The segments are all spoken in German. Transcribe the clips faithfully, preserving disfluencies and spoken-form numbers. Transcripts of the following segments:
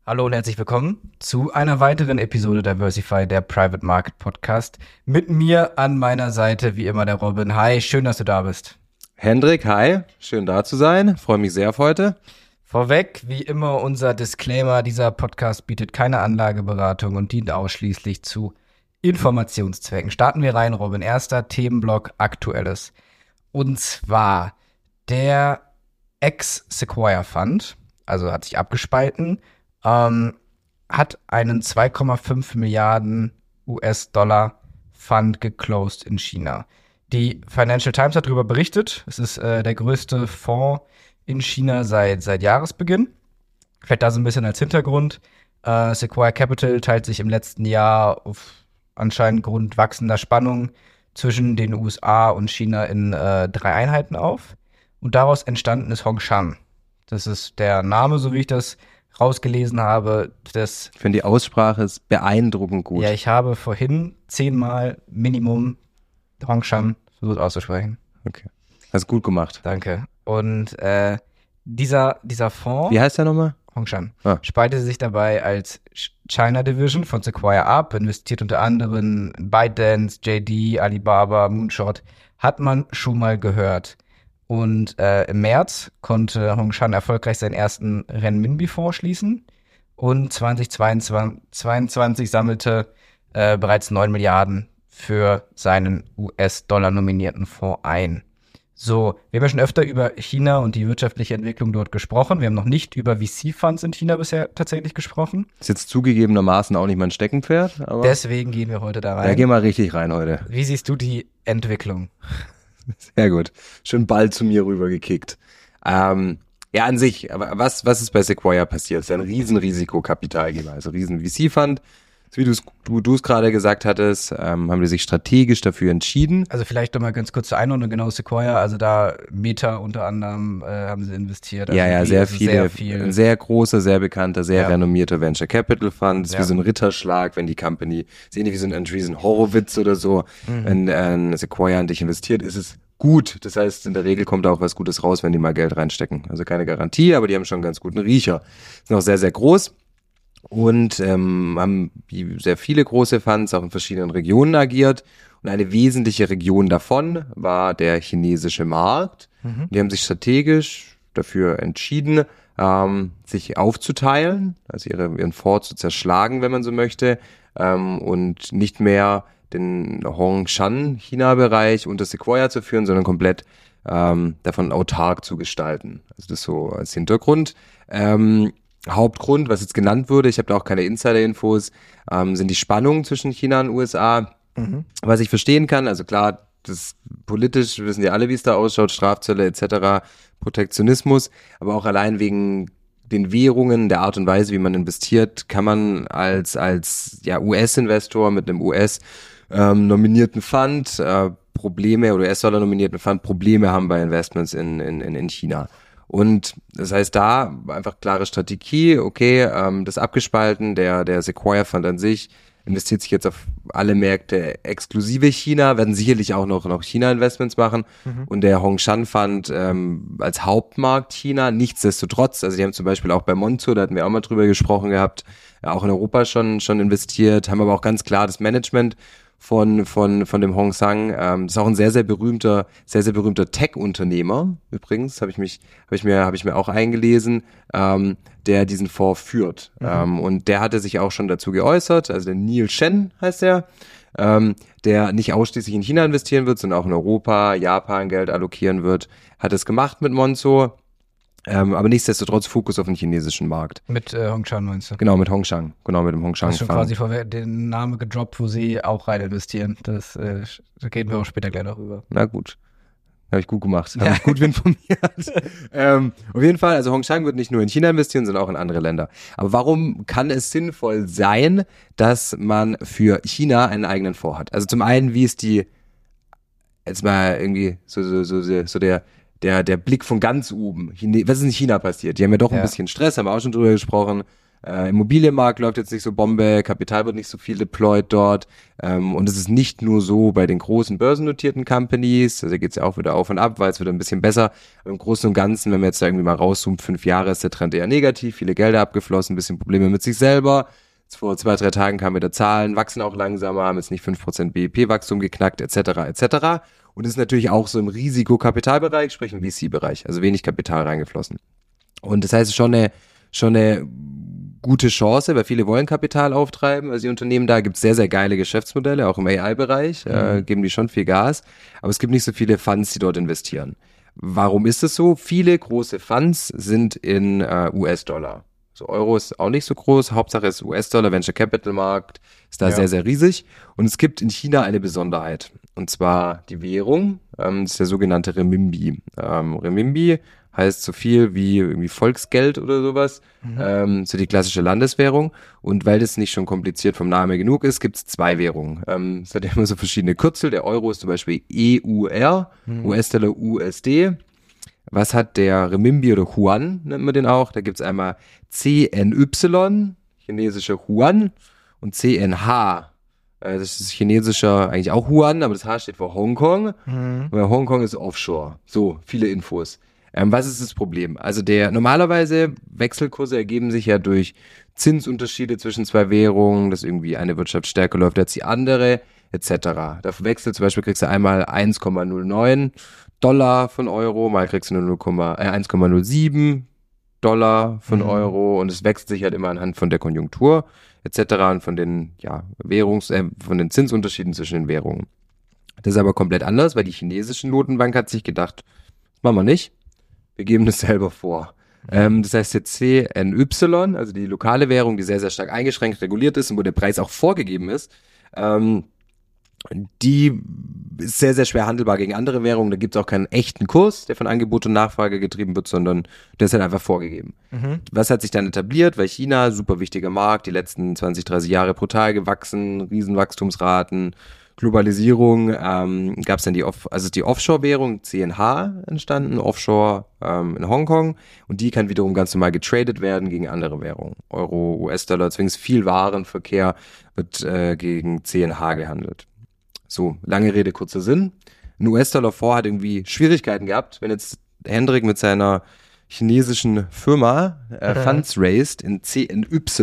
Hallo und herzlich willkommen zu einer weiteren Episode Diversify, der Private Market Podcast. Mit mir an meiner Seite wie immer der Robin. Hi, schön, dass du da bist. Hendrik, hi, schön da zu sein. Freue mich sehr auf heute. Vorweg, wie immer unser Disclaimer, dieser Podcast bietet keine Anlageberatung und dient ausschließlich zu Informationszwecken. Starten wir rein, Robin. Erster Themenblock, Aktuelles. Und zwar der Ex-Sequoia Fund, also hat sich abgespalten, ähm, hat einen zwei Komma fünf Milliarden U S-Dollar Fund geclosed in China. Die Financial Times hat darüber berichtet. Es ist äh, der größte Fonds in China seit, seit Jahresbeginn. Vielleicht da so ein bisschen als Hintergrund. Äh, Sequoia Capital teilt sich im letzten Jahr auf anscheinend Grund wachsender Spannung zwischen den U S A und China in äh, drei Einheiten auf. Und daraus entstanden ist Hongshan. Das ist der Name, so wie ich das rausgelesen habe. Das Ich finde, die Aussprache ist beeindruckend gut. Ja, ich habe vorhin zehnmal Minimum Hongshan versucht auszusprechen. Okay, hast gut gemacht. Danke. Und äh, dieser, dieser Fonds, Wie heißt der nochmal? Hongshan, Ah. spaltete sich dabei als China Division von Sequoia ab, investiert unter anderem in ByteDance, J D, Alibaba, Moonshot, hat man schon mal gehört. Und äh, im März konnte Hongshan erfolgreich seinen ersten Renminbi-Fonds schließen und zwanzig zweiundzwanzig sammelte äh, bereits neun Milliarden für seinen U S-Dollar nominierten Fonds ein. So, wir haben ja schon öfter über China und die wirtschaftliche Entwicklung dort gesprochen. Wir haben noch nicht über V C-Funds in China bisher tatsächlich gesprochen. Ist jetzt zugegebenermaßen auch nicht mein Steckenpferd, aber Deswegen gehen wir heute da rein. da gehen wir richtig rein heute. Wie siehst du die Entwicklung? Sehr gut. Schön Ball zu mir rübergekickt. Ähm, ja, an sich, aber was, was ist bei Sequoia passiert? Es ist ja ein riesen Risikokapitalgeber, also riesen V C-Fund. Wie du es du, du's gerade gesagt hattest, ähm, haben die sich strategisch dafür entschieden. Also vielleicht noch mal ganz kurz zur Einordnung, genau Sequoia, also da Meta unter anderem äh, haben sie investiert. Also ja, ja, die- sehr also viele, Sehr viel. ein sehr großer, sehr bekannter, sehr Ja. renommierter Venture Capital Fund. Das ist Ja. wie so ein Ritterschlag, wenn die Company, ist ähnlich wie so ein Andreessen Horowitz oder so, Mhm. wenn äh, ein Sequoia an dich investiert, ist es gut. Das heißt, in der Regel kommt da auch was Gutes raus, wenn die mal Geld reinstecken. Also keine Garantie, aber die haben schon einen ganz guten Riecher. Sind auch sehr, sehr groß. Und ähm, haben wie sehr viele große Funds auch in verschiedenen Regionen agiert. Und eine wesentliche Region davon war der chinesische Markt. Mhm. Die haben sich strategisch dafür entschieden, ähm, sich aufzuteilen, also ihre, ihren Fonds zu zerschlagen, wenn man so möchte, ähm, und nicht mehr den Hongshan-China-Bereich unter Sequoia zu führen, sondern komplett ähm, davon autark zu gestalten. Also das so als Hintergrund. Ähm, Hauptgrund, was jetzt genannt wurde, ich habe da auch keine Insider-Infos, ähm, sind die Spannungen zwischen China und U S A. Mhm. Was ich verstehen kann, also klar, das politisch, wissen ja alle, wie es da ausschaut, Strafzölle et cetera, Protektionismus, aber auch allein wegen den Währungen, der Art und Weise, wie man investiert, kann man als als ja U S-Investor mit einem U S-nominierten Fund äh, Probleme oder U S-Dollar-nominierten Fund Probleme haben bei Investments in in in China. Und das heißt, da einfach klare Strategie, okay, ähm, das abgespalten, der der Sequoia Fund an sich investiert sich jetzt auf alle Märkte exklusive China, werden sicherlich auch noch noch China-Investments machen Mhm. und der Hongshan Fund ähm, als Hauptmarkt China, nichtsdestotrotz, also die haben zum Beispiel auch bei Monzo, da hatten wir auch mal drüber gesprochen gehabt, ja, auch in Europa schon schon investiert, haben aber auch ganz klar das Management von von von dem Hongshan, ähm, das ist auch ein sehr sehr berühmter sehr sehr berühmter Tech-Unternehmer übrigens, habe ich mich habe ich mir habe ich mir auch eingelesen, ähm, der diesen Fonds führt, Mhm. ähm, und der hatte sich auch schon dazu geäußert, also der Neil Shen heißt er, ähm, der nicht ausschließlich in China investieren wird, sondern auch in Europa, Japan Geld allokieren wird, hat es gemacht mit Monzo. Ähm, aber nichtsdestotrotz Fokus auf den chinesischen Markt. Mit äh, Hongshan meinst du? Genau, mit Hongshan. Genau, mit dem Hongshan. Hast schon quasi vorweg den Namen gedroppt, wo sie auch rein investieren. Das äh, da reden wir auch später gleich noch rüber. Na gut. Habe ich gut gemacht. Habe Ja. ich gut informiert. ähm, auf jeden Fall, also Hongshan wird nicht nur in China investieren, sondern auch in andere Länder. Aber warum kann es sinnvoll sein, dass man für China einen eigenen Fonds hat? Also zum einen, wie ist die, jetzt mal irgendwie so, so, so, so, so der, der, der Blick von ganz oben. Chine, was ist in China passiert? Die haben ja doch ein Ja. bisschen Stress, haben wir auch schon drüber gesprochen. Äh, Immobilienmarkt läuft jetzt nicht so Bombe, Kapital wird nicht so viel deployed dort. Ähm, und es ist nicht nur so bei den großen börsennotierten Companies, also da geht es ja auch wieder auf und ab, weil es wird ein bisschen besser. Aber im Großen und Ganzen, wenn man jetzt da irgendwie mal rauszoomt, fünf Jahre ist der Trend eher negativ, viele Gelder abgeflossen, ein bisschen Probleme mit sich selber. Jetzt vor zwei, drei Tagen kamen wieder Zahlen, wachsen auch langsamer, haben jetzt nicht fünf Prozent B I P-Wachstum geknackt, et cetera et cetera. Und ist natürlich auch so im Risikokapitalbereich, sprich im V C-Bereich, also wenig Kapital reingeflossen. Und das heißt, schon eine, schon eine gute Chance, weil viele wollen Kapital auftreiben, also die Unternehmen da, gibt es sehr, sehr geile Geschäftsmodelle, auch im A I-Bereich, mhm. äh, geben die schon viel Gas, aber es gibt nicht so viele Funds, die dort investieren. Warum ist es so? Viele große Funds sind in äh, U S-Dollar. So Euro ist auch nicht so groß, Hauptsache ist U S-Dollar, Venture Capital Markt ist da ja. sehr, sehr riesig. Und es gibt in China eine Besonderheit, und zwar die Währung, ähm, das ist der sogenannte Renminbi. Ähm, Renminbi heißt so viel wie irgendwie Volksgeld oder sowas, mhm. ähm, so die klassische Landeswährung. Und weil das nicht schon kompliziert vom Namen genug ist, gibt es zwei Währungen. Ähm, es hat ja immer so verschiedene Kürzel. Der Euro ist zum Beispiel E U R, mhm. U S-Dollar U S D. Was hat der Renminbi oder Yuan, nennt man den auch? Da gibt es einmal C N Y, chinesische Yuan, und C N H. Äh, das ist chinesischer, eigentlich auch Yuan, aber das H steht für Hongkong. Mhm. Weil Hongkong ist Offshore. So, viele Infos. Ähm, was ist das Problem? Also der normalerweise Wechselkurse ergeben sich ja durch Zinsunterschiede zwischen zwei Währungen, dass irgendwie eine Wirtschaft stärker läuft als die andere, et cetera. Dafür wechselt zum Beispiel, kriegst du einmal eins Komma null neun Dollar von Euro, mal kriegst du nur eins Komma null sieben Dollar von mhm. Euro, und es wechselt sich halt immer anhand von der Konjunktur et cetera und von den ja, Währungs-, äh, von den Zinsunterschieden zwischen den Währungen. Das ist aber komplett anders, weil die chinesische Notenbank hat sich gedacht, das machen wir nicht. Wir geben das selber vor. Ähm, das heißt, der C N Y, also die lokale Währung, die sehr, sehr stark eingeschränkt reguliert ist und wo der Preis auch vorgegeben ist, ähm, die ist sehr, sehr schwer handelbar gegen andere Währungen. Da gibt es auch keinen echten Kurs, der von Angebot und Nachfrage getrieben wird, sondern der ist halt einfach vorgegeben. Mhm. Was hat sich dann etabliert? Weil China, super wichtiger Markt, die letzten zwanzig, dreißig Jahre brutal gewachsen, Riesenwachstumsraten, Globalisierung, ähm, gab es dann die, Off- also die Offshore-Währung C N H entstanden, Offshore ähm, in Hongkong, und die kann wiederum ganz normal getradet werden gegen andere Währungen. Euro, U S-Dollar, deswegen ist viel Warenverkehr wird äh, gegen C N H gehandelt. So, lange Rede, kurzer Sinn. Ein U S-Dollar-Fonds hat irgendwie Schwierigkeiten gehabt, wenn jetzt Hendrik mit seiner chinesischen Firma äh, mhm. Funds raised in C N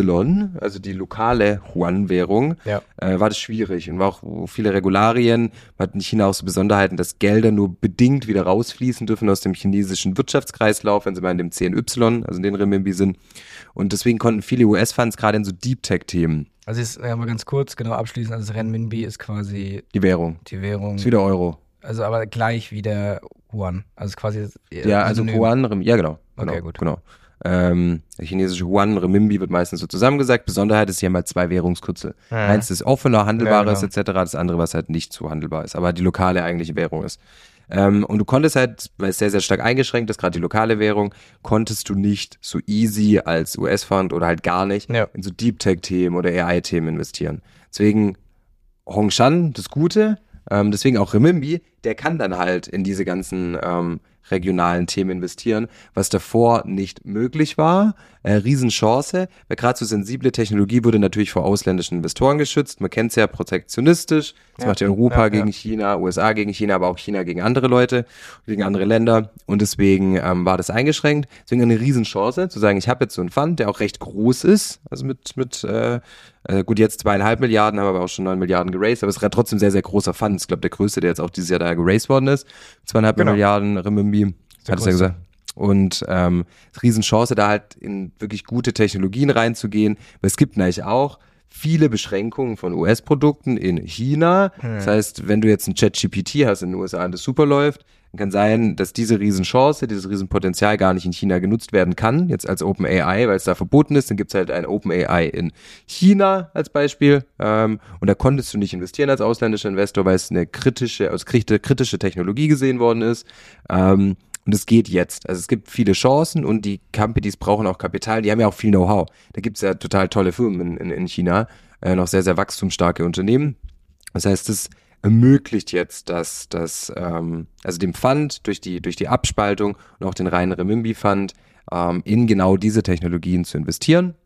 Y, also die lokale Yuan-Währung, ja. äh, war das schwierig und war auch viele Regularien. Man hat in China auch so Besonderheiten, dass Gelder nur bedingt wieder rausfließen dürfen aus dem chinesischen Wirtschaftskreislauf, wenn sie mal in dem C N Y, also in den Renminbi sind. Und deswegen konnten viele U S-Funds gerade in so Deep-Tech-Themen. Also jetzt ja, mal ganz kurz, genau abschließen, also das Renminbi ist quasi die Währung. Die Währung. Ist wieder Euro. Also aber gleich wie der Yuan. Also quasi. Ja, also Yuan, ja genau. genau okay, gut. Genau. Ähm, der chinesische Yuan, Renminbi wird meistens so zusammengesagt. Besonderheit ist, sie haben halt zwei Währungskürzel. Ja. Eins ist offener, handelbares ja, genau. et cetera. Das andere, was halt nicht so handelbar ist, aber die lokale eigentliche Währung ist. Ähm, und du konntest halt, weil es sehr, sehr stark eingeschränkt ist, gerade die lokale Währung, konntest du nicht so easy als U S-Fund oder halt gar nicht ja. in so Deep-Tech-Themen oder A I-Themen investieren. Deswegen Hongshan, das Gute, ähm, deswegen auch Renminbi, der kann dann halt in diese ganzen ähm, regionalen Themen investieren, was davor nicht möglich war. Äh, Riesenchance, weil gerade so sensible Technologie wurde natürlich vor ausländischen Investoren geschützt. Man kennt es ja protektionistisch. Das ja, macht ja Europa ja, gegen ja. China, U S A gegen China, aber auch China gegen andere Leute, gegen andere Länder. Und deswegen ähm, war das eingeschränkt. Deswegen eine Riesenchance, zu sagen, ich habe jetzt so einen Fund, der auch recht groß ist. Also mit, mit äh, äh, gut, jetzt zweieinhalb Milliarden, haben aber auch schon neun Milliarden geraced. Aber es ist trotzdem sehr, sehr großer Fund. Ich glaube, der größte, der jetzt auch dieses Jahr da geraced worden ist. Zweieinhalb genau. Milliarden Renminbi, hat es ja gesagt. Und ähm, Riesenchance, da halt in wirklich gute Technologien reinzugehen. Weil es gibt natürlich auch viele Beschränkungen von U S-Produkten in China. Hm. Das heißt, wenn du jetzt ein ChatGPT hast in den U S A und das super läuft, dann kann sein, dass diese Riesenchance, dieses Riesenpotenzial gar nicht in China genutzt werden kann, jetzt als OpenAI, weil es da verboten ist. Dann gibt es halt ein OpenAI in China als Beispiel. Ähm, und da konntest du nicht investieren als ausländischer Investor, weil es eine kritische, als kritische Technologie gesehen worden ist. Ähm, Und es geht jetzt. Also es gibt viele Chancen und die Companies brauchen auch Kapital. Die haben ja auch viel Know-how. Da gibt es ja total tolle Firmen in, in, in China, äh, noch sehr, sehr wachstumsstarke Unternehmen. Das heißt, es ermöglicht jetzt, dass, dass ähm, also dem Fund durch die, durch die Abspaltung und auch den reinen Renminbi-Fund ähm, in genau diese Technologien zu investieren.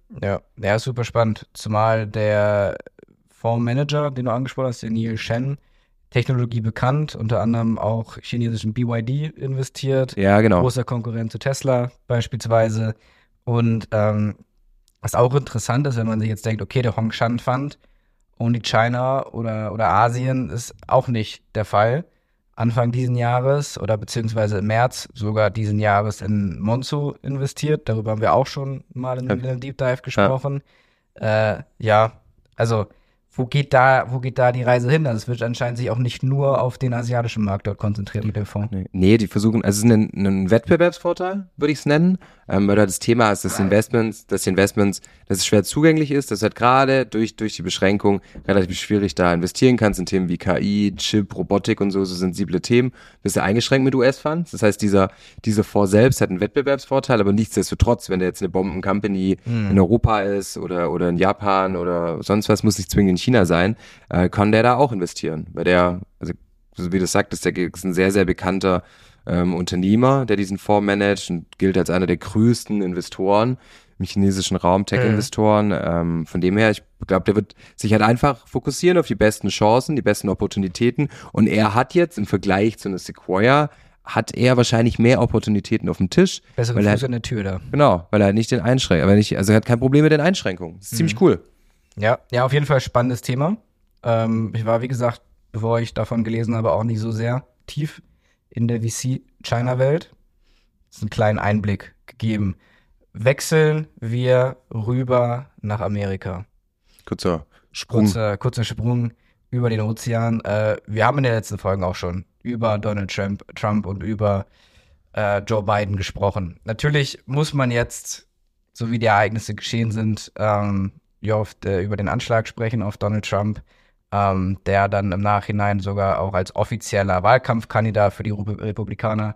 Ja, ja, ist super spannend. Zumal der Fondsmanager, den du angesprochen hast, der Neil Shen, Technologie bekannt, unter anderem auch chinesischen B Y D investiert, Ja, genau. großer Konkurrent zu Tesla beispielsweise. Und ähm, was auch interessant ist, wenn man sich jetzt denkt, okay, der Hongshan Fund, Only China oder, oder Asien ist auch nicht der Fall. Anfang diesen Jahres oder beziehungsweise im März sogar diesen Jahres in Monzo investiert. Darüber haben wir auch schon mal in, Ja. in einem Deep Dive gesprochen. Ja, äh, ja also wo geht da, wo geht da die Reise hin? Also es wird anscheinend sich auch nicht nur auf den asiatischen Markt dort konzentriert mit dem Fonds. Nee, nee, die versuchen, also es ist ein, ein Wettbewerbsvorteil, würde ich es nennen, ähm, weil da das Thema ist, dass die Investments, dass die Investments, dass es schwer zugänglich ist, dass halt gerade durch, durch die Beschränkung relativ schwierig da investieren kannst in Themen wie K I, Chip, Robotik und so, so sensible Themen, bist du eingeschränkt mit U S-Funds. Das heißt, dieser, dieser Fonds selbst hat einen Wettbewerbsvorteil, aber nichtsdestotrotz, wenn da jetzt eine Bomben-Company Hm. in Europa ist oder, oder in Japan oder sonst was, muss nicht zwingend in China sein, äh, kann der da auch investieren, weil der, also so wie du sagtest, der ist ein sehr, sehr bekannter ähm, Unternehmer, der diesen Fonds managt und gilt als einer der größten Investoren im chinesischen Raum, Tech-Investoren. Ähm, von dem her, ich glaube, der wird sich halt einfach fokussieren auf die besten Chancen, die besten Opportunitäten. Und er hat jetzt im Vergleich zu einer Sequoia, hat er wahrscheinlich mehr Opportunitäten auf dem Tisch. Bessere weil er Fuß halt, an der Tür da. Genau, weil er halt nicht den Einschränk, aber nicht, also er hat kein Problem mit den Einschränkungen. Das ist ziemlich cool. Ja, ja, auf jeden Fall spannendes Thema. Ähm, ich war, wie gesagt, bevor ich davon gelesen habe, auch nicht so sehr tief in der V C-China-Welt. Das ist einen kleinen Einblick gegeben. Wechseln wir rüber nach Amerika. Kurzer Sprung. Kurzer, kurzer Sprung über den Ozean. Äh, wir haben in den letzten Folgen auch schon über Donald Trump, Trump und über äh, Joe Biden gesprochen. Natürlich muss man jetzt, so wie die Ereignisse geschehen sind, ähm, ja, oft, äh, über den Anschlag sprechen auf Donald Trump, ähm, der dann im Nachhinein sogar auch als offizieller Wahlkampfkandidat für die Repu- Republikaner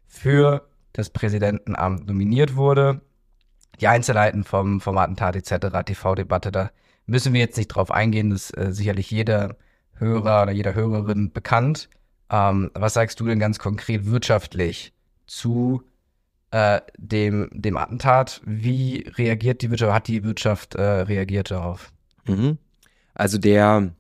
für das Präsidentenamt nominiert wurde. Die Einzelheiten vom, vom Attentat et cetera, T V-Debatte, da müssen wir jetzt nicht drauf eingehen, das ist äh, sicherlich jeder Hörer oder jeder Hörerin bekannt. Ähm, was sagst du denn ganz konkret wirtschaftlich zu äh, dem, dem Attentat? Wie reagiert die Wirtschaft, hat die Wirtschaft äh, reagiert darauf? Mhm. Also der,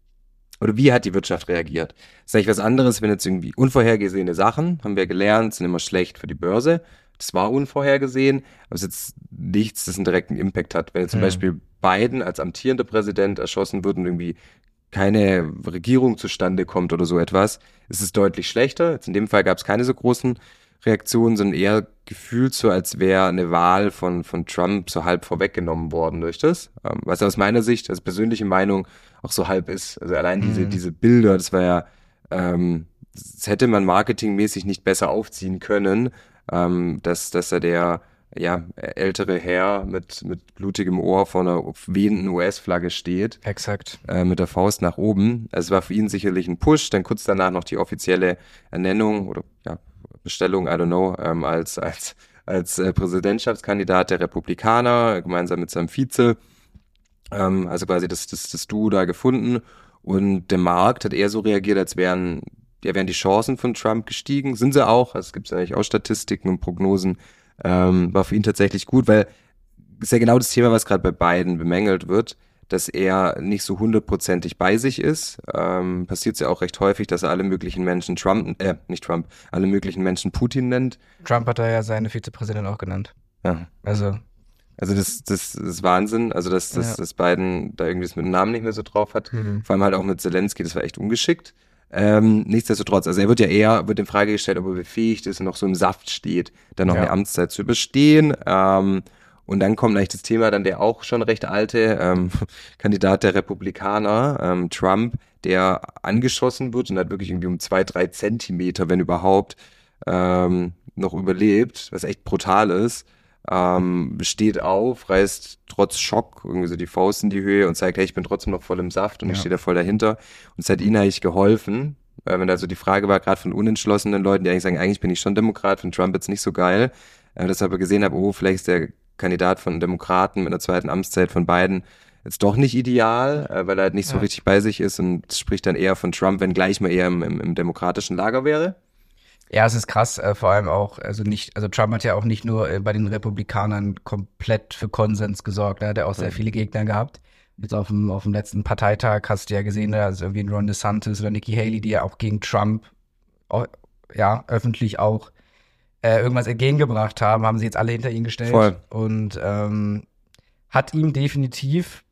oder wie hat die Wirtschaft reagiert? Das ist eigentlich was anderes, wenn jetzt irgendwie unvorhergesehene Sachen, haben wir gelernt, sind immer schlecht für die Börse. Das war unvorhergesehen, aber es ist jetzt nichts, das einen direkten Impact hat. Wenn jetzt zum Mhm. Beispiel Biden als amtierender Präsident erschossen wird und irgendwie keine Regierung zustande kommt oder so etwas, ist es deutlich schlechter. Jetzt in dem Fall gab es keine so großen Reaktionen, sondern eher gefühlt so, als wäre eine Wahl von, von Trump so halb vorweggenommen worden durch das. Ähm, was aus meiner Sicht, als persönliche Meinung, auch so halb ist. Also allein Mhm. diese, diese Bilder, das war ja, ähm, das hätte man marketingmäßig nicht besser aufziehen können, ähm, dass, dass er der, ja, ältere Herr mit, mit blutigem Ohr vor einer wehenden U S-Flagge steht, Exakt. äh, mit der Faust nach oben. Also es war für ihn sicherlich ein Push, dann kurz danach noch die offizielle Ernennung oder, ja, Bestellung, I don't know, ähm, als, als, als äh, Präsidentschaftskandidat der Republikaner, gemeinsam mit seinem Vize. Ähm, also quasi das, das, das Duo da gefunden. Und der Markt hat eher so reagiert, als wären, ja, wären die Chancen von Trump gestiegen. Sind sie auch. Also es gibt eigentlich auch Statistiken und Prognosen. Ähm, war für ihn tatsächlich gut, weil ist ja genau das Thema, was gerade bei Biden bemängelt wird, dass er nicht so hundertprozentig bei sich ist. Ähm, passiert es ja auch recht häufig, dass er alle möglichen Menschen Trump, äh, nicht Trump, alle möglichen Menschen Putin nennt. Trump hat da ja seine Vizepräsidentin auch genannt. Ja. Also, Also das, das, das ist Wahnsinn, also dass, dass, Ja. dass Biden da irgendwie das mit dem Namen nicht mehr so drauf hat. Mhm. Vor allem halt auch mit Zelensky, das war echt ungeschickt. Ähm, nichtsdestotrotz, also er wird ja eher, wird in Frage gestellt, ob er befähigt ist und noch so im Saft steht, dann noch Ja. eine Amtszeit zu überstehen. Ähm, und dann kommt eigentlich das Thema, dann der auch schon recht alte ähm, Kandidat der Republikaner, ähm, Trump, der angeschossen wird und hat wirklich irgendwie um zwei, drei Zentimeter, wenn überhaupt, ähm, noch überlebt, was echt brutal ist. Ähm, steht auf, reißt trotz Schock irgendwie so die Faust in die Höhe und zeigt, hey, ich bin trotzdem noch voll im Saft und Ja. ich stehe da voll dahinter. Und es hat ihnen eigentlich geholfen, weil wenn da so die Frage war, gerade von unentschlossenen Leuten, die eigentlich sagen, eigentlich bin ich schon Demokrat, von Trump jetzt nicht so geil, äh, dass ich aber gesehen habe, oh, vielleicht ist der Kandidat von Demokraten mit einer zweiten Amtszeit von Biden jetzt doch nicht ideal, äh, weil er halt nicht so Ja. richtig bei sich ist und spricht dann eher von Trump, wenn gleich mal eher im, im, im demokratischen Lager wäre. Ja, es ist krass, äh, vor allem auch, also nicht, also Trump hat ja auch nicht nur äh, bei den Republikanern komplett für Konsens gesorgt, er hat ja auch sehr Ja. viele Gegner gehabt. Jetzt auf dem, auf dem letzten Parteitag hast du ja gesehen, da ist irgendwie ein Ron DeSantis oder Nikki Haley, die ja auch gegen Trump, auch, ja, öffentlich auch äh, irgendwas entgegengebracht haben, haben sie jetzt alle hinter ihn gestellt. Voll. Und ähm, hat ihm definitiv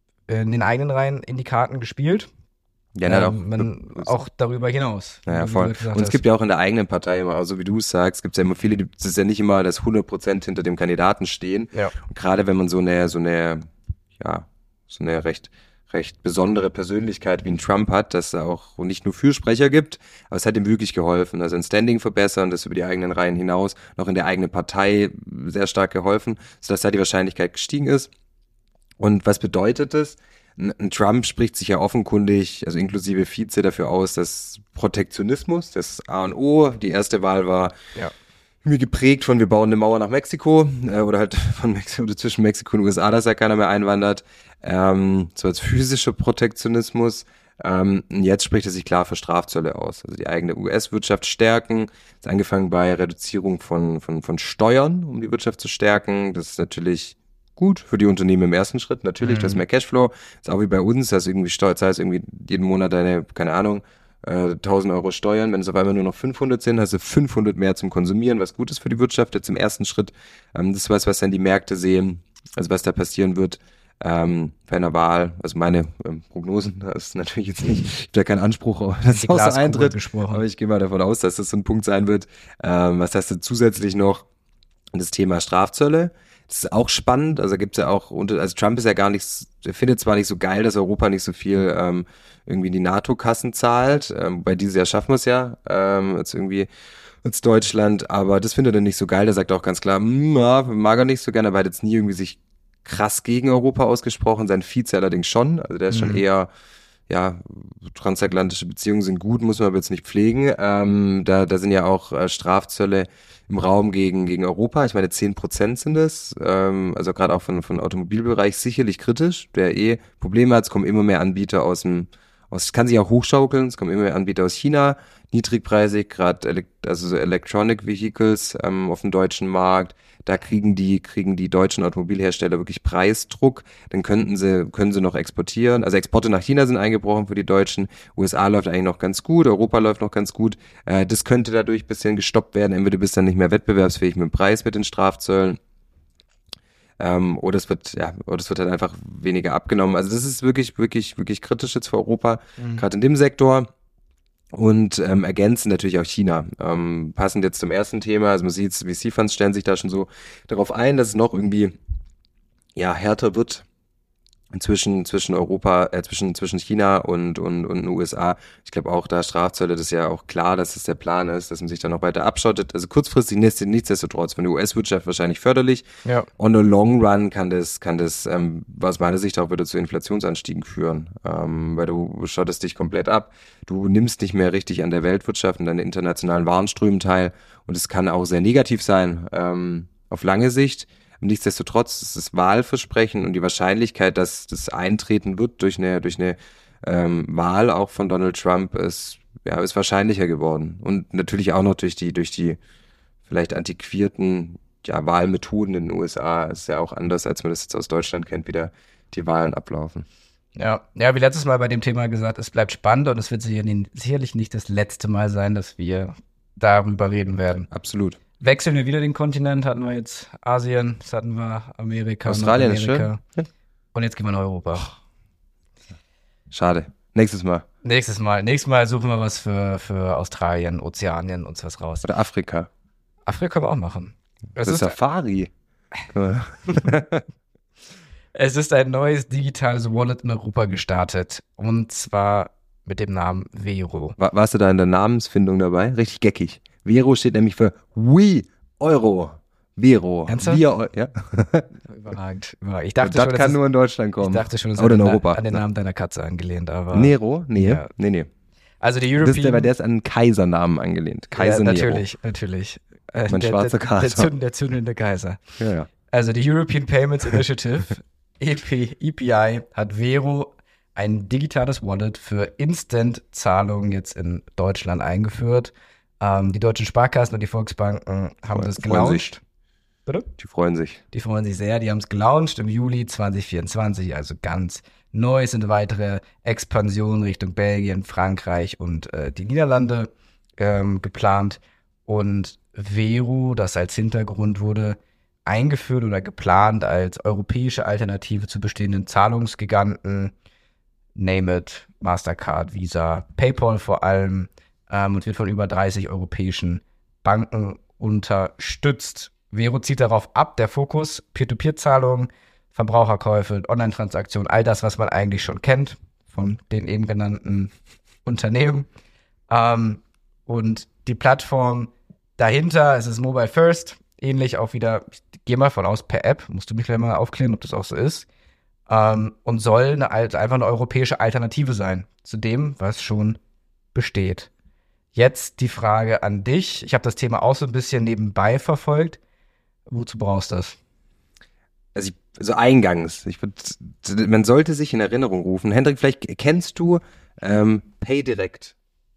in den eigenen Reihen in die Karten gespielt. Ja, nein, auch, ähm, man, auch darüber hinaus. Naja, wie du voll. gesagt Und es hast. gibt ja auch in der eigenen Partei immer, also wie du es sagst, gibt es ja immer viele, die, es ist ja nicht immer, dass hundert Prozent hinter dem Kandidaten stehen. Ja. Und gerade wenn man so eine, so eine, ja, so eine recht, recht besondere Persönlichkeit wie ein Trump hat, dass es auch nicht nur Fürsprecher gibt, aber es hat ihm wirklich geholfen. Also ein Standing verbessern, das über die eigenen Reihen hinaus, noch in der eigenen Partei sehr stark geholfen, sodass da die Wahrscheinlichkeit gestiegen ist. Und was bedeutet das? Ein Trump spricht sich ja offenkundig, also inklusive Vize, dafür aus, dass Protektionismus, das A und O, die erste Wahl war Ja. irgendwie geprägt von, wir bauen eine Mauer nach Mexiko, äh, oder halt von Mexiko, oder zwischen Mexiko und U S A, dass ja keiner mehr einwandert, ähm, so als physischer Protektionismus. Ähm, jetzt spricht er sich klar für Strafzölle aus, also die eigene U S-Wirtschaft stärken. Das ist angefangen bei Reduzierung von, von, von Steuern, um die Wirtschaft zu stärken. Das ist natürlich gut für die Unternehmen im ersten Schritt, natürlich, Mhm. das ist mehr Cashflow. Das ist auch wie bei uns, dass irgendwie Steuer, das heißt irgendwie jeden Monat deine, keine Ahnung, äh, tausend Euro Steuern. Wenn es auf einmal nur noch fünfhundert sind, hast du fünfhundert mehr zum Konsumieren, was gut ist für die Wirtschaft. Jetzt im ersten Schritt, ähm, das ist was, was dann die Märkte sehen, also was da passieren wird. Ähm, bei einer Wahl, also meine ähm, Prognosen, das ist natürlich jetzt nicht, ich habe da keinen Anspruch auf, dass Die es auch so Glaskugel eintritt, gesprochen. aber ich gehe mal davon aus, dass das so ein Punkt sein wird. Ähm, was hast du zusätzlich noch? Das Thema Strafzölle. Das ist auch spannend, also gibt's ja auch, unter, also Trump ist ja gar nicht, er findet zwar nicht so geil, dass Europa nicht so viel ähm, irgendwie in die NATO-Kassen zahlt, ähm, bei dieses Jahr schaffen wir es ja, ähm, als irgendwie als Deutschland, aber das findet er nicht so geil, der sagt auch ganz klar, mm, ja, mag er nicht so gerne, aber er hat jetzt nie irgendwie sich krass gegen Europa ausgesprochen, sein Vize allerdings schon, also der ist schon Mhm. eher, ja, transatlantische Beziehungen sind gut, muss man aber jetzt nicht pflegen, ähm, da, da sind ja auch äh, Strafzölle im Raum gegen, gegen Europa. Ich meine, zehn Prozent sind es, ähm, also gerade auch von, von Automobilbereich sicherlich kritisch, der eh Probleme hat. Es kommen immer mehr Anbieter aus dem, aus, es kann sich auch hochschaukeln, es kommen immer mehr Anbieter aus China, niedrigpreisig, gerade elekt, also so Electronic Vehicles ähm, auf dem deutschen Markt. Da kriegen die, kriegen die deutschen Automobilhersteller wirklich Preisdruck. Dann könnten sie, können sie noch exportieren. Also Exporte nach China sind eingebrochen für die Deutschen. U S A läuft eigentlich noch ganz gut. Europa läuft noch ganz gut. Äh, das könnte dadurch ein bisschen gestoppt werden. Entweder bist du dann nicht mehr wettbewerbsfähig mit dem Preis, mit den Strafzöllen. Ähm, oder es wird, ja, oder es wird halt einfach weniger abgenommen. Also das ist wirklich, wirklich, wirklich kritisch jetzt für Europa. Mhm. Gerade in dem Sektor. Und ähm, ergänzen natürlich auch China. Ähm, passend jetzt zum ersten Thema, also man sieht, V C-Funds stellen sich da schon so darauf ein, dass es noch irgendwie ja härter wird zwischen zwischen Europa, äh, zwischen zwischen China und und und den U S A. Ich glaube auch da Strafzölle, das ist ja auch klar, dass das der Plan ist, dass man sich da noch weiter abschottet. Also kurzfristig nichtsdestotrotz für die U S-Wirtschaft wahrscheinlich förderlich. Ja. On the long run kann das, kann das ähm, aus meiner Sicht auch wieder zu Inflationsanstiegen führen, ähm, weil du schottest dich komplett ab. Du nimmst nicht mehr richtig an der Weltwirtschaft und an den internationalen Warenströmen teil und es kann auch sehr negativ sein ähm, auf lange Sicht. Nichtsdestotrotz ist das Wahlversprechen und die Wahrscheinlichkeit, dass das eintreten wird durch eine durch eine ähm, Wahl auch von Donald Trump ist ja ist wahrscheinlicher geworden und natürlich auch noch durch die durch die vielleicht antiquierten ja, Wahlmethoden in den U S A. Ist ja auch anders, als man das jetzt aus Deutschland kennt, wie da die Wahlen ablaufen. Ja, ja, wie letztes Mal bei dem Thema gesagt, es bleibt spannend und es wird sicherlich nicht das letzte Mal sein, dass wir darüber reden werden. Absolut. Wechseln wir wieder den Kontinent, hatten wir jetzt Asien, das hatten wir Amerika, Australien ist Nordamerika. schön. Und jetzt gehen wir nach Europa. Schade. Nächstes Mal. Nächstes Mal, nächstes Mal suchen wir was für, für Australien, Ozeanien, uns was raus. Oder Afrika. Afrika können wir auch machen. Es Das ist ist, Safari. es ist ein neues digitales Wallet in Europa gestartet. Und zwar mit dem Namen Vero. War, warst du da in der Namensfindung dabei? Richtig geckig. Vero steht nämlich für We Euro. Vero. Ernsthaft? Wir, Eu- ja. Überragend. überragend. Ich dachte das schon, kann das nur ist, in Deutschland ich kommen. dachte schon, das ist Oder an, in den, Europa. an den Namen deiner Katze angelehnt. Aber Nero? Nee, Ja. nee, nee. Also die Das European... ist der, weil der ist an einen Kaisernamen angelehnt. Kaiser ja, Nero. natürlich, natürlich. Äh, Mein der, schwarzer der, Kater. der, zünd, der zündende Kaiser. Ja, ja. Also die European Payments Initiative, E P, E P I, hat Vero, ein digitales Wallet für Instant-Zahlungen jetzt in Deutschland eingeführt. Ähm, die deutschen Sparkassen und die Volksbanken haben das gelauncht. Bitte? Die freuen sich. Die freuen sich sehr. Die haben es gelauncht im Juli zwanzig vierundzwanzig, also ganz neu. Es sind weitere Expansionen Richtung Belgien, Frankreich und äh, die Niederlande ähm, geplant. Und Vero, das als Hintergrund wurde, eingeführt oder geplant als europäische Alternative zu bestehenden Zahlungsgiganten, name it, Mastercard, Visa, PayPal vor allem, ähm, und wird von über dreißig europäischen Banken unterstützt. Vero zieht darauf ab, der Fokus, Peer-to-Peer-Zahlungen, Verbraucherkäufe, Online-Transaktionen, all das, was man eigentlich schon kennt von den eben genannten Unternehmen. Ähm, und die Plattform dahinter, es ist Mobile First, ähnlich auch wieder, ich gehe mal von aus, per App, musst du mich gleich mal aufklären, ob das auch so ist, ähm, und soll eine, einfach eine europäische Alternative sein zu dem, was schon besteht. Jetzt die Frage an dich, ich habe das Thema auch so ein bisschen nebenbei verfolgt, wozu brauchst du das? Also, ich, also eingangs, ich würd, man sollte sich in Erinnerung rufen. Hendrik, vielleicht kennst du ähm, PayDirect?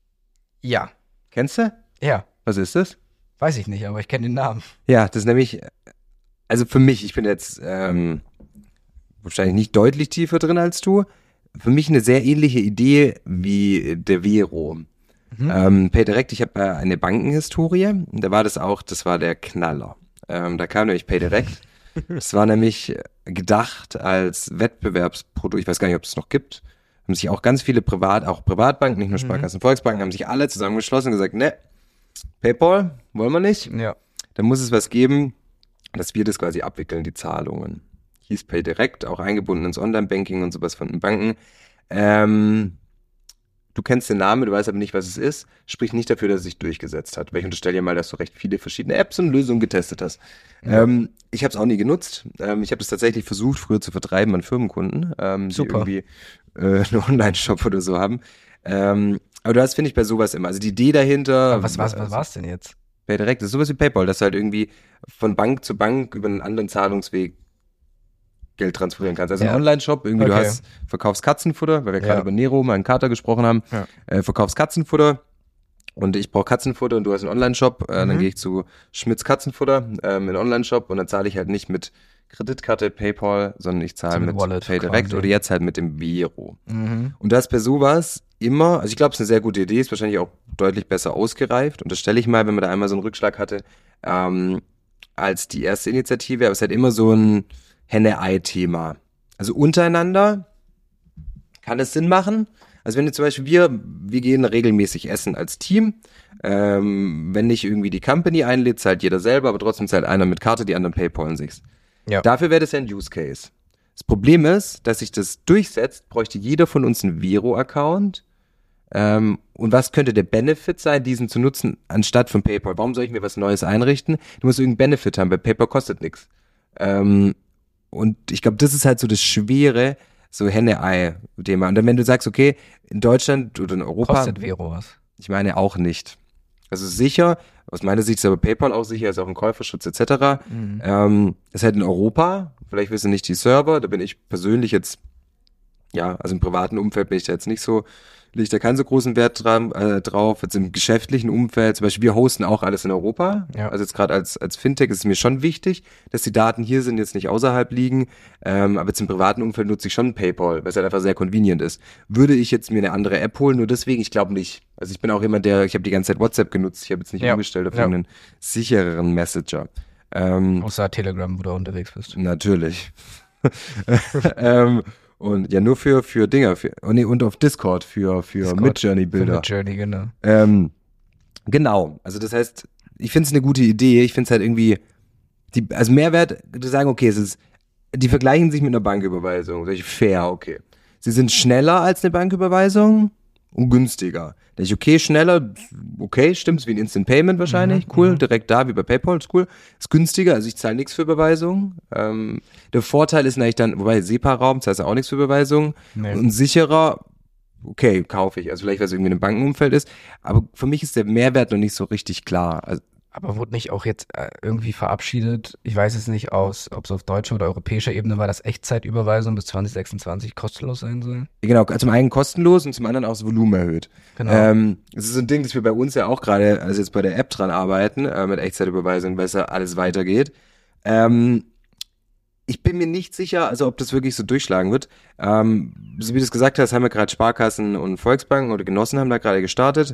Ja. Kennst du? Ja. Was ist das? Weiß ich nicht, aber ich kenne den Namen. Ja, das ist nämlich, also für mich, ich bin jetzt ähm, wahrscheinlich nicht deutlich tiefer drin als du, für mich eine sehr ähnliche Idee wie der Vero. Mhm. Ähm, PayDirect, ich habe äh, eine Bankenhistorie, und da war das auch, das war der Knaller. Ähm, da kam nämlich PayDirect. Das war nämlich gedacht als Wettbewerbsprodukt, ich weiß gar nicht, ob es noch gibt, haben sich auch ganz viele Privat, auch Privatbanken, nicht nur Sparkassen, mhm. Volksbanken, haben sich alle zusammengeschlossen und gesagt, ne, PayPal wollen wir nicht. Ja. Dann muss es was geben, dass wir das quasi abwickeln, die Zahlungen. Hieß PayDirect, auch eingebunden ins Online-Banking und sowas von den Banken. Ähm, du kennst den Namen, du weißt aber nicht, was es ist. Spricht nicht dafür, dass es sich durchgesetzt hat. Weil ich unterstelle dir mal, dass du recht viele verschiedene Apps und Lösungen getestet hast. Ja. Ähm, ich habe es auch nie genutzt. Ähm, ich habe das tatsächlich versucht, früher zu vertreiben an Firmenkunden, ähm, die Super. irgendwie äh, einen Online-Shop oder so haben. Ähm, aber du hast, finde ich, bei sowas immer. Also die Idee dahinter. Aber was, was, was war es denn jetzt? PayDirect, das ist sowas wie PayPal, dass du halt irgendwie von Bank zu Bank über einen anderen Zahlungsweg Geld transferieren kannst. Also ja. Ein Online-Shop, irgendwie okay. Du hast, verkaufst Katzenfutter, weil wir gerade ja. über Nero, meinen Kater, gesprochen haben, ja. äh, verkaufst Katzenfutter und ich brauche Katzenfutter und du hast einen Online-Shop, äh, mhm. dann gehe ich zu Schmitz Katzenfutter, ähm, in einen Online-Shop und dann zahle ich halt nicht mit Kreditkarte, PayPal, sondern ich zahle mit, mit PayDirect oder jetzt halt mit dem Vero. Mhm. Und das bei sowas immer, also ich glaube, es ist eine sehr gute Idee, ist wahrscheinlich auch deutlich besser ausgereift und das stelle ich mal, wenn man da einmal so einen Rückschlag hatte, ähm, als die erste Initiative, aber es ist halt immer so ein Henne-Ei-Thema. Also untereinander kann es Sinn machen. Also wenn jetzt zum Beispiel wir, wir gehen regelmäßig essen als Team, ähm, wenn nicht irgendwie die Company einlädt, zahlt jeder selber, aber trotzdem zahlt einer mit Karte, die anderen PayPalen sich's. Ja. Dafür wäre das ja ein Use Case. Das Problem ist, dass sich das durchsetzt, bräuchte jeder von uns einen Vero-Account. Ähm, und was könnte der Benefit sein, diesen zu nutzen, anstatt von PayPal? Warum soll ich mir was Neues einrichten? Du musst irgendeinen Benefit haben, weil PayPal kostet nichts. Ähm, und ich glaube, das ist halt so das Schwere, so Henne-Ei-Thema. Und dann, wenn du sagst, okay, in Deutschland oder in Europa. Kostet Vero was? Ich meine auch nicht. Also sicher, aus meiner Sicht ist aber PayPal auch sicher, ist auch ein Käuferschutz et cetera. Mhm. Ähm, ist halt in Europa, vielleicht wissen nicht die Server, da bin ich persönlich jetzt, ja, also im privaten Umfeld bin ich da jetzt nicht so, legt da keinen so großen Wert dran, äh, drauf. Jetzt im geschäftlichen Umfeld, zum Beispiel wir hosten auch alles in Europa. Ja. Also jetzt gerade als als Fintech ist es mir schon wichtig, dass die Daten hier sind, jetzt nicht außerhalb liegen. Ähm, aber jetzt im privaten Umfeld nutze ich schon PayPal, weil es halt einfach sehr convenient ist. Würde ich jetzt mir eine andere App holen, nur deswegen? Ich glaube nicht. Also ich bin auch jemand, der, ich habe die ganze Zeit WhatsApp genutzt. Ich habe jetzt nicht ja. umgestellt auf ja. einen sichereren Messenger. Ähm, Außer Telegram, wo du unterwegs bist. Natürlich. ähm, Und ja, nur für, für Dinger, für, oh nee, und auf Discord für, für Midjourney-Bilder. Midjourney, genau. Ähm, genau. Also das heißt, ich finde es eine gute Idee. Ich finde es halt irgendwie, die, also Mehrwert, zu sagen, okay, es ist, die vergleichen sich mit einer Banküberweisung. Sag ich, fair, okay. Sie sind schneller als eine Banküberweisung und günstiger. Da ich, okay, schneller, okay, stimmt, wie ein Instant Payment wahrscheinlich, mhm, cool, mhm. direkt da, wie bei PayPal, ist cool. Ist günstiger, also ich zahle nichts für Überweisung. Ähm, der Vorteil ist natürlich dann, wobei SEPA-Raum zahlst du auch nichts für Überweisung. Nee. Und sicherer, okay, kaufe ich. Also vielleicht, weil es irgendwie in einem Bankenumfeld ist. Aber für mich ist der Mehrwert noch nicht so richtig klar. Also Aber wurde nicht auch jetzt äh, irgendwie verabschiedet, ich weiß es nicht, aus, ob es auf deutscher oder europäischer Ebene war, dass Echtzeitüberweisung bis zwanzig sechsundzwanzig kostenlos sein soll? Genau, zum einen kostenlos und zum anderen auch das Volumen erhöht. Genau. Ähm, das ist so ein Ding, das wir bei uns ja auch gerade, also jetzt bei der App dran arbeiten, äh, mit Echtzeitüberweisung, weil es ja alles weitergeht. Ähm, ich bin mir nicht sicher, also ob das wirklich so durchschlagen wird. Ähm, so wie du es gesagt hast, haben wir gerade Sparkassen und Volksbanken oder Genossen haben da gerade gestartet.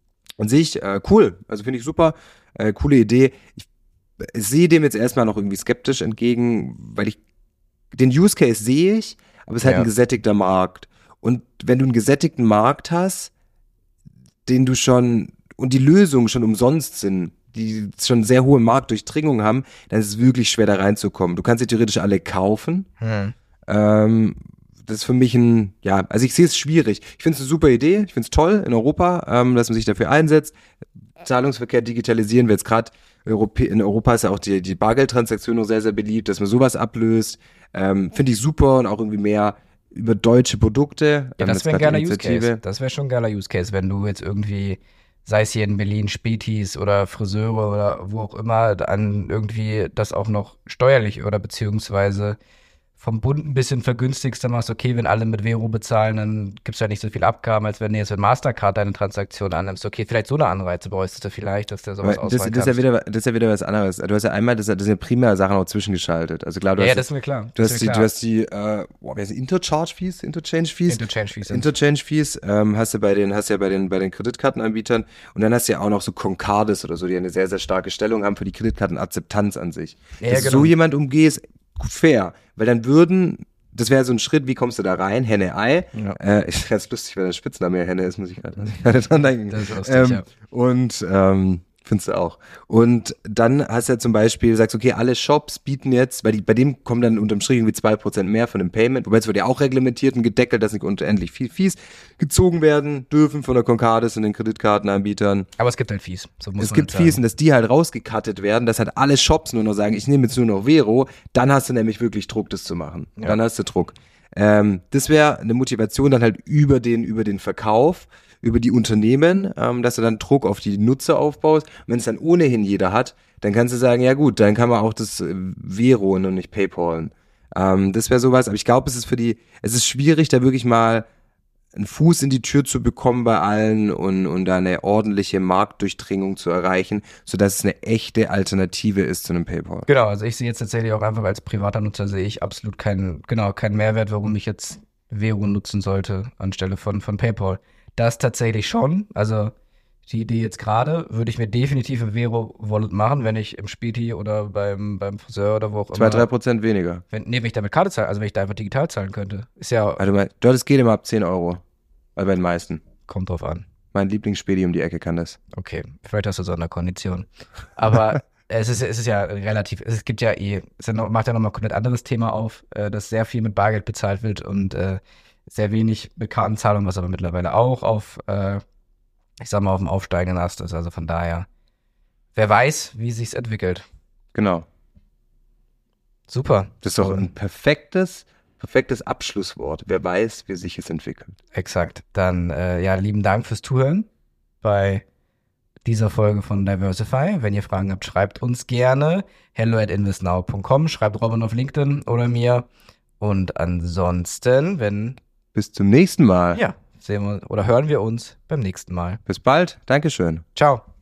An sich, äh, cool, also finde ich super, äh, coole Idee. Ich, ich sehe dem jetzt erstmal noch irgendwie skeptisch entgegen, weil ich, den Use Case sehe ich, aber es ist halt Ja. ein gesättigter Markt. Und wenn du einen gesättigten Markt hast, den du schon, und die Lösungen schon umsonst sind, die schon sehr hohe Marktdurchdringung haben, dann ist es wirklich schwer da reinzukommen. Du kannst sie theoretisch alle kaufen. Hm. Ähm, das ist für mich ein, ja, also ich sehe es schwierig. Ich finde es eine super Idee, ich finde es toll in Europa, ähm, dass man sich dafür einsetzt. Zahlungsverkehr digitalisieren wir jetzt gerade. Europä- in Europa ist ja auch die, die Bargeldtransaktion noch sehr, sehr beliebt, dass man sowas ablöst. Ähm, finde ich super und auch irgendwie mehr über deutsche Produkte. Ja, Ähm, das wäre ein gerade die geiler Use Initiative. Case. Das wäre schon ein geiler Use Case, wenn du jetzt irgendwie, sei es hier in Berlin, Spätis oder Friseure oder wo auch immer, dann irgendwie das auch noch steuerlich oder beziehungsweise vom Bund ein bisschen vergünstigst, dann machst du, okay, wenn alle mit Vero bezahlen, dann gibt's ja nicht so viel Abgaben, als wenn du jetzt mit Mastercard deine Transaktion annimmst. Okay, vielleicht so eine Anreize bräuchtest du vielleicht, dass der sowas Aber das, ausweichen das, ist ja kannst. wieder, das ist ja wieder was anderes. Du hast ja einmal, das, das sind ja primär Sachen auch zwischengeschaltet. Also klar, du Ja, hast, ja, das ist mir klar. du Das hast ist die, mir du klar. klar. hast die, äh, boah, wer sind Intercharge Fees, Interchange Fees? Interchange Fees sind. Interchange Fees, ähm, hast du bei den, hast du ja bei den, bei den Kreditkartenanbietern und dann hast du ja auch noch so Concardis oder so, die eine sehr, sehr starke Stellung haben für die Kreditkartenakzeptanz an sich. Ja, Dass du genau. so jemand umgehst, gut, fair, weil dann würden, das wäre so ein Schritt, wie kommst du da rein? Henne, Ei. Ja. Äh, ist ganz lustig, weil der Spitzname ja Henne ist, muss ich gerade gerade dran denken. Das ist lustig, ähm, ja. Und, ähm, findest du auch. Und dann hast du ja zum Beispiel, sagst, okay, alle Shops bieten jetzt, weil die, bei dem kommen dann unterm Strich irgendwie zwei Prozent mehr von dem Payment, wobei es wird ja auch reglementiert und gedeckelt, dass nicht unendlich viel Fees gezogen werden dürfen von der Concardis und den Kreditkartenanbietern. Aber es gibt halt Fees. So muss Es man gibt halt sagen. Fees und dass die halt rausgekattet werden, dass halt alle Shops nur noch sagen, ich nehme jetzt nur noch Vero, dann hast du nämlich wirklich Druck, das zu machen. Ja. Dann hast du Druck. Ähm, das wäre eine Motivation dann halt über den, über den Verkauf, über die Unternehmen, ähm, dass du dann Druck auf die Nutzer aufbaust. Und wenn es dann ohnehin jeder hat, dann kannst du sagen, ja gut, dann kann man auch das äh, Vero und nicht PayPalen. Ähm, das wäre sowas, aber ich glaube, es ist für die, es ist schwierig, da wirklich mal einen Fuß in die Tür zu bekommen bei allen und, und da eine ordentliche Marktdurchdringung zu erreichen, sodass es eine echte Alternative ist zu einem PayPal. Genau, also ich sehe jetzt tatsächlich auch einfach als privater Nutzer sehe ich absolut keinen, genau, keinen Mehrwert, warum ich jetzt Vero nutzen sollte anstelle von, von PayPal. Das tatsächlich schon, also die Idee jetzt gerade, würde ich mir definitiv ein Vero-Wallet machen, wenn ich im Späti oder beim, beim Friseur oder wo auch Zwei, immer. drei Prozent weniger. Wenn, nee, wenn ich damit Karte zahle, also wenn ich da einfach digital zahlen könnte. Ist ja, Warte mal, dort es geht immer ab zehn Euro. Also bei den meisten. kommt drauf an. Mein Lieblingsspäti um die Ecke kann das. Okay, vielleicht hast du Sonderkonditionen. Aber es ist, es ist ja relativ, es gibt ja eh, es ist ja noch, macht ja nochmal ein komplett anderes Thema auf, äh, dass sehr viel mit Bargeld bezahlt wird und äh, sehr wenig mit Kartenzahlung, was aber mittlerweile auch auf, äh, ich sag mal, auf dem aufsteigenden Ast ist. Also von daher, wer weiß, wie sich's entwickelt. Genau. Super. Das ist doch Und- ein perfektes, perfektes Abschlusswort. Wer weiß, wie sich es entwickelt. Exakt. Dann, äh, ja, lieben Dank fürs Zuhören bei dieser Folge von Diversify. Wenn ihr Fragen habt, schreibt uns gerne. hello at investnow punkt com. Schreibt Robin auf LinkedIn oder mir. Und ansonsten, wenn, Bis zum nächsten Mal. ja, sehen wir oder hören wir uns beim nächsten Mal. Bis bald. Dankeschön. Ciao.